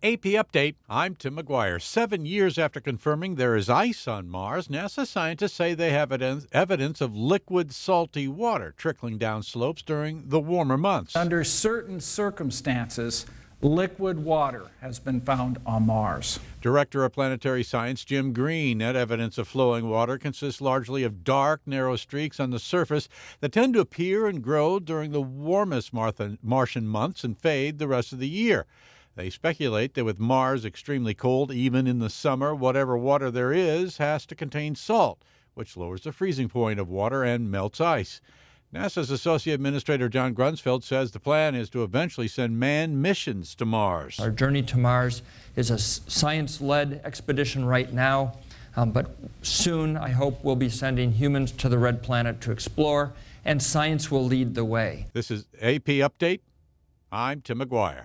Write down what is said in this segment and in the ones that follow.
AP Update, I'm Tim McGuire. 7 years after confirming there is ice on Mars, NASA scientists say they have evidence of liquid, salty water trickling down slopes during the warmer months. Under certain circumstances, liquid water has been found on Mars. Director of Planetary Science Jim Green, that evidence of flowing water consists largely of dark, narrow streaks on the surface that tend to appear and grow during the warmest Martian months and fade the rest of the year. They speculate that with Mars extremely cold, even in the summer, whatever water there is has to contain salt, which lowers the freezing point of water and melts ice. NASA's Associate Administrator John Grunsfeld says the plan is to eventually send manned missions to Mars. Our journey to Mars is a science-led expedition right now, but soon I hope we'll be sending humans to the Red Planet to explore, and science will lead the way. This is AP Update. I'm Tim McGuire.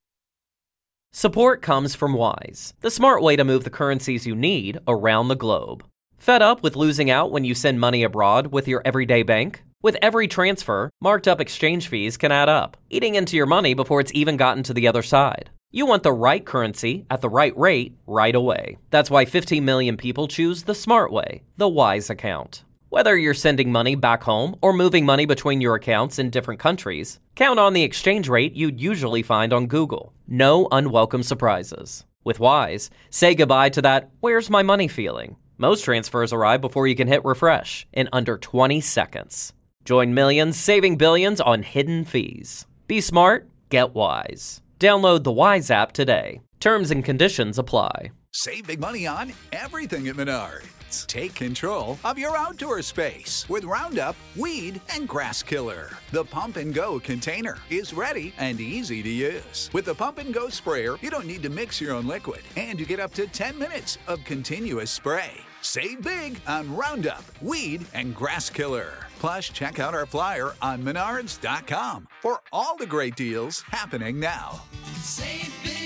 Support comes from Wise, the smart way to move the currencies you need around the globe. Fed up with losing out when you send money abroad with your everyday bank? With every transfer, marked up exchange fees can add up, eating into your money before it's even gotten to the other side. You want the right currency at the right rate right away. That's why 15 million people choose the smart way, the Wise account. Whether you're sending money back home or moving money between your accounts in different countries, count on the exchange rate you'd usually find on Google. No unwelcome surprises. With Wise, say goodbye to that "where's my money" feeling. Most transfers arrive before you can hit refresh in under 20 seconds. Join millions saving billions on hidden fees. Be smart, get Wise. Download the Wise app today. Terms and conditions apply. Save big money on everything at Menards. Take control of your outdoor space with Roundup, Weed, and Grass Killer. The Pump and Go container is ready and easy to use. With the Pump and Go sprayer, you don't need to mix your own liquid, and you get up to 10 minutes of continuous spray. Save big on Roundup, Weed, and Grass Killer. Plus, check out our flyer on Menards.com for all the great deals happening now. Save big